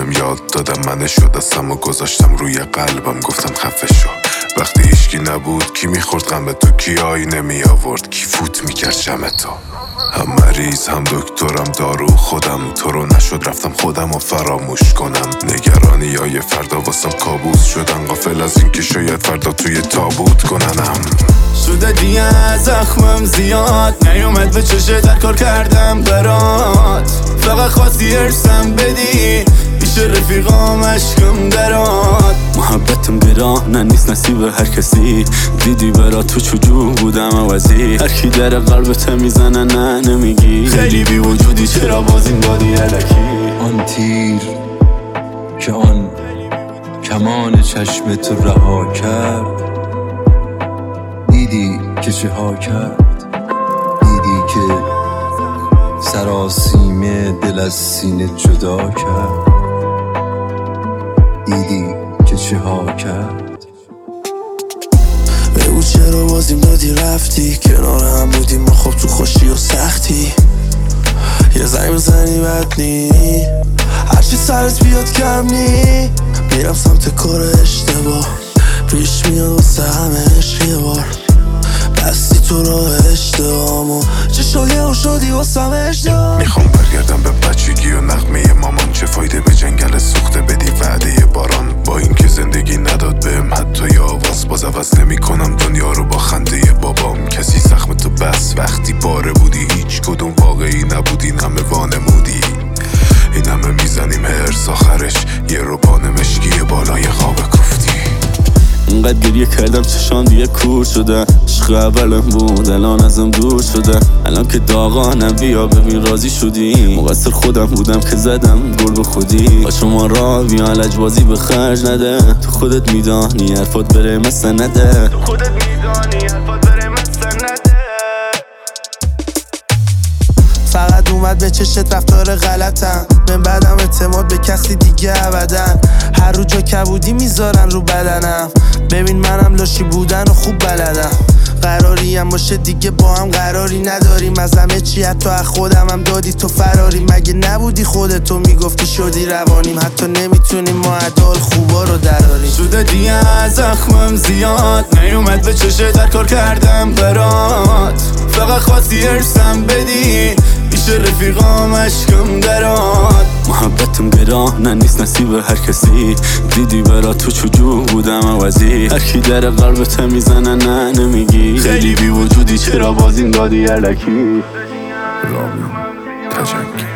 بهم یاد دادم منه شد دستم و گذاشتم روی قلبم گفتم خفه شو. وقتی هیچکی نبود کی میخورد غم تو، کی آینه می آورد، کی فوت میکرد شم تو. هم مریض هم دکترم دارو خودم، تو رو نشد رفتم خودم و فراموش کنم. نگرانی های فردا واسم کابوس شدن، غافل از این که شاید فردا توی تابوت کننم. شده دیگه زخمم زیاد نیومد به چشه در کار کردم برات. فقط خواستی ارسم بدی پیش رفیقام عشقم درات. محبتم گرانه نیست نصیب هر کسی، دیدی برات تو چجور بودم عوضی. هر کی در قلبت میزنه نه نمیگی، خیلی بی وجودی چرا باز این بادی علکی. آن تیر که آن کمان چشم تو رها کرد، دیدی که چه ها کرد، دیدی که سراسیمه دل از سینه جدا کرد، دیدی که چه ها کرد. بگو چرا بازیم دادی رفتی، کنار هم بودیم ما خب تو خوشی و سختی. یه زنگ بزنی بد نی، هرچی سرت بیاد کم نی. میرم سمت کار اشتباه، پیش میاد واسه همه عشق یه بار. بستی تو راه اشتباهمو، چه شدی و شدی واسه همه اشتباه. میخوام برگردم به بچگی و نغمه مامان، چه فایده به جنگل سوخته بدی وعده باران. با اینکه زندگی نداد بهم حتی آواز، باز عوض نمی کنم دنیا رو با خنده بابام. کسی زخم تو بس وقتی باره بودی، هیچ کدوم واقعی نبودی، این همه وانمودی. این همه میزنیم هرس آخرش یه روبان مشکی بالای خواب کوفتی. اینقدر گریه کردم چشان دیگه کور شده، عشق اولم بود الان ازم دور شده. الان که داغانم بیا ببین راضی شدی، مقصر خودم بودم که زدم گل به خودی. با شما را بیا لجبازی به خرج نده، تو خودت میدانی حرفات بره مثل نده، تو خودت میدانی حرفات بره مثل نده. فقط اومد به چشت رفتار غلطم، من بعدم اعتماد به کسی دیگه ابدن. هر رو جا کبودی میذارن رو بدنم، ببین منم لاشی بودن و خوب بلدم. قراری هم باشه دیگه با هم قراری نداریم، از همه چی حتی از خودم هم دادی تو فراری. مگه نبودی خودتو میگفتی شدی روانیم، حتی نمیتونیم ما عدال خوبا رو دراریم. شده دیگه زخمم زیاد نیومد به چشه در کار کردم برات. فقط خواستی ارسم بدی پیش رفیقام عشقم درات. محبتم گرانه نیست نصیب هر کسی، دیدی برات تو چجور بودم عوضی. هر کی در قلبت میزنه نه نمیگی، خیلی بی وجودی چرا باز این دادی علکی. رامین تجنگی.